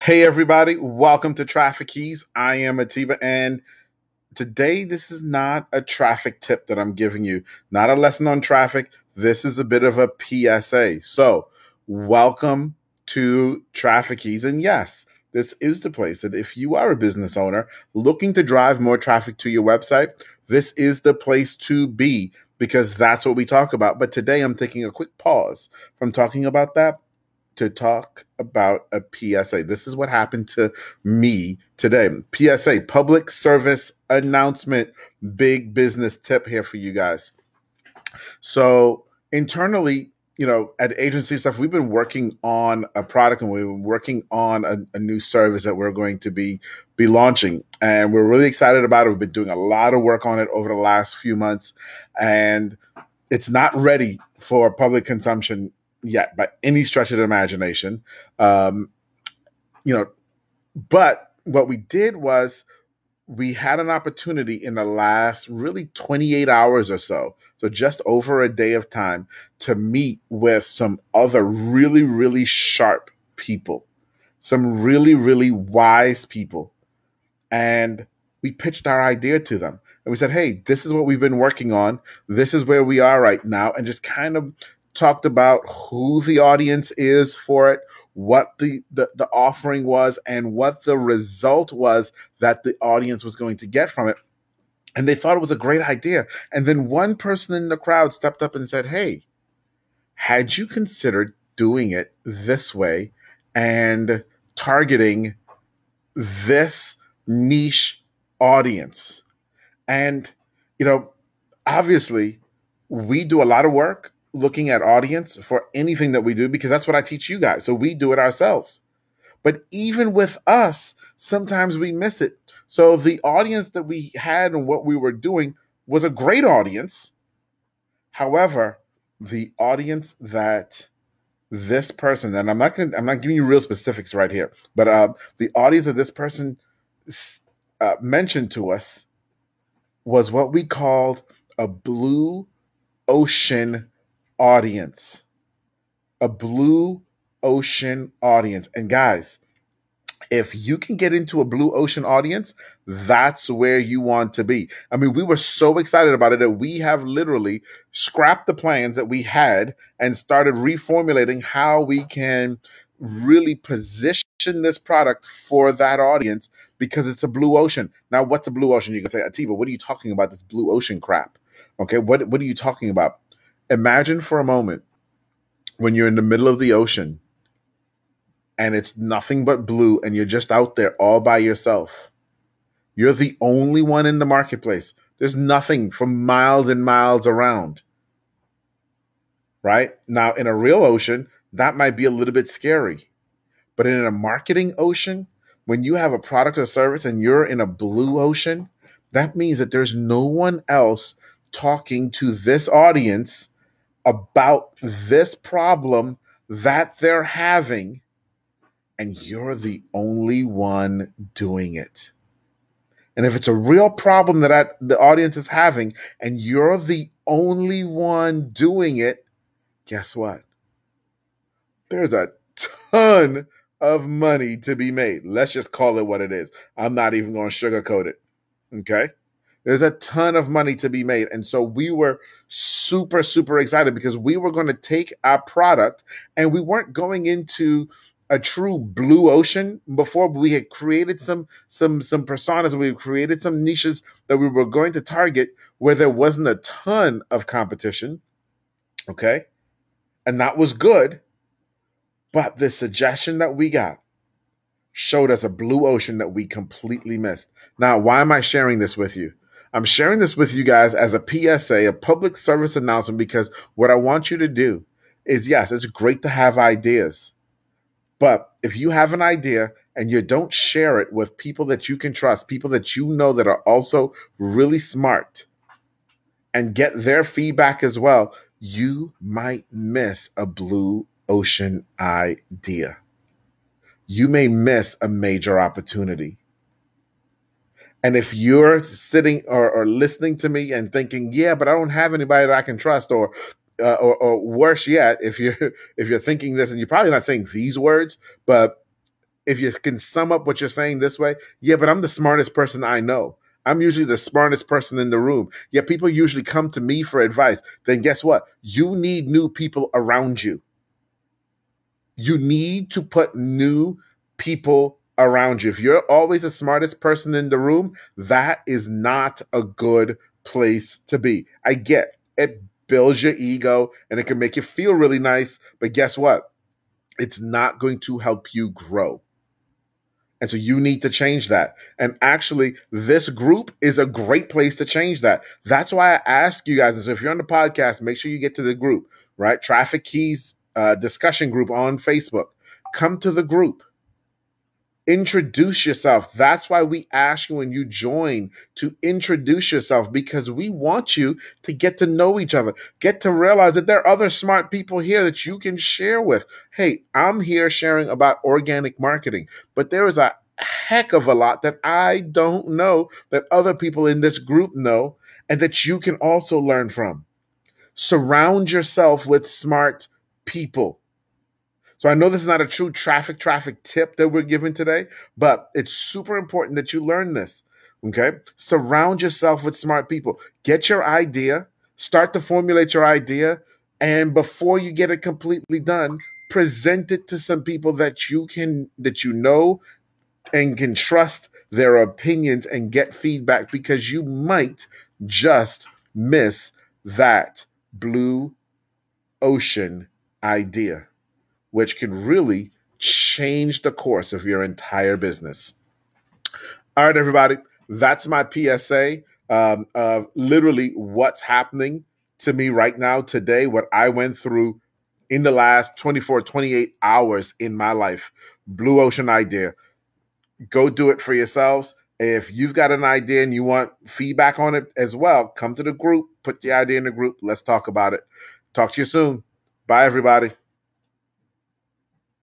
Hey, everybody, welcome to Traffic Keys. I am Atiba, and today this is not a traffic tip that I'm giving you, not a lesson on traffic. This is a bit of a PSA. So, welcome to Traffic Keys. And yes, this is the place that if you are a business owner looking to drive more traffic to your website, this is the place to be because that's what we talk about. But today I'm taking a quick pause from talking about that to talk about a PSA. This is what happened to me today. PSA, public service announcement, big business tip here for you guys. So internally, at agency stuff, we've been working on a product and we've been working on a new service that we're going to be launching. And we're really excited about it. We've been doing a lot of work on it over the last few months. And it's not ready for public consumption yet by any stretch of the imagination. Um, but what we did was we had an opportunity in the last really 28 hours or so just over a day of time, to meet with some other really, really sharp people, some really, really wise people. And we pitched our idea to them. And we said, hey, this is what we've been working on. This is where we are right now. And just kind of talked about who the audience is for it, what the offering was, and what the result was that the audience was going to get from it. And they thought it was a great idea. And then one person in the crowd stepped up and said, hey, had you considered doing it this way and targeting this niche audience? And, obviously, we do a lot of work looking at audience for anything that we do because that's what I teach you guys. So we do it ourselves. But even with us, sometimes we miss it. So the audience that we had and what we were doing was a great audience. However, the audience that this person, and I'm not giving you real specifics right here, but the audience that this person mentioned to us was what we called a blue ocean audience. A blue ocean audience. And guys, if you can get into a blue ocean audience, that's where you want to be. I mean, we were so excited about it that we have literally scrapped the plans that we had and started reformulating how we can really position this product for that audience because it's a blue ocean. Now, what's a blue ocean? You can say, Atiba, what are you talking about? This blue ocean crap. Okay, what are you talking about? Imagine for a moment when you're in the middle of the ocean and it's nothing but blue and you're just out there all by yourself. You're the only one in the marketplace. There's nothing for miles and miles around. Right? Now, in a real ocean, that might be a little bit scary. But in a marketing ocean, when you have a product or service and you're in a blue ocean, that means that there's no one else talking to this audience about this problem that they're having, and you're the only one doing it. And if it's a real problem that the audience is having and you're the only one doing it, guess what? There's a ton of money to be made. Let's just call it what it is. I'm not even going to sugarcoat it. Okay? There's a ton of money to be made. And so we were super, super excited because we were going to take our product, and we weren't going into a true blue ocean before. We had created some personas. We had created some niches that we were going to target where there wasn't a ton of competition. Okay? And that was good. But the suggestion that we got showed us a blue ocean that we completely missed. Now, why am I sharing this with you? I'm sharing this with you guys as a PSA, a public service announcement, because what I want you to do is, yes, it's great to have ideas. But if you have an idea and you don't share it with people that you can trust, people that you know that are also really smart, and get their feedback as well, you might miss a blue ocean idea. You may miss a major opportunity. And if you're sitting or listening to me and thinking, yeah, but I don't have anybody that I can trust, or worse yet, if you're thinking this, and you're probably not saying these words, but if you can sum up what you're saying this way, yeah, but I'm the smartest person I know. I'm usually the smartest person in the room. Yet people usually come to me for advice. Then guess what? You need new people around you. You need to put new people around you. If you're always the smartest person in the room, that is not a good place to be. I get it builds your ego and it can make you feel really nice, but guess what? It's not going to help you grow. And so you need to change that. And actually, this group is a great place to change that. That's why I ask you guys. And so if you're on the podcast, make sure you get to the group, right? Traffic Keys discussion group on Facebook. Come to the group. Introduce yourself. That's why we ask you when you join to introduce yourself, because we want you to get to know each other, get to realize that there are other smart people here that you can share with. Hey, I'm here sharing about organic marketing, but there is a heck of a lot that I don't know that other people in this group know and that you can also learn from. Surround yourself with smart people. So I know this is not a true traffic tip that we're giving today, but it's super important that you learn this. Okay. Surround yourself with smart people. Get your idea, start to formulate your idea. And before you get it completely done, present it to some people that you know and can trust their opinions and get feedback, because you might just miss that blue ocean idea, which can really change the course of your entire business. All right, everybody, that's my PSA of literally what's happening to me right now today, what I went through in the last 24, 28 hours in my life. Blue ocean idea. Go do it for yourselves. If you've got an idea and you want feedback on it as well, come to the group, put the idea in the group. Let's talk about it. Talk to you soon. Bye, everybody.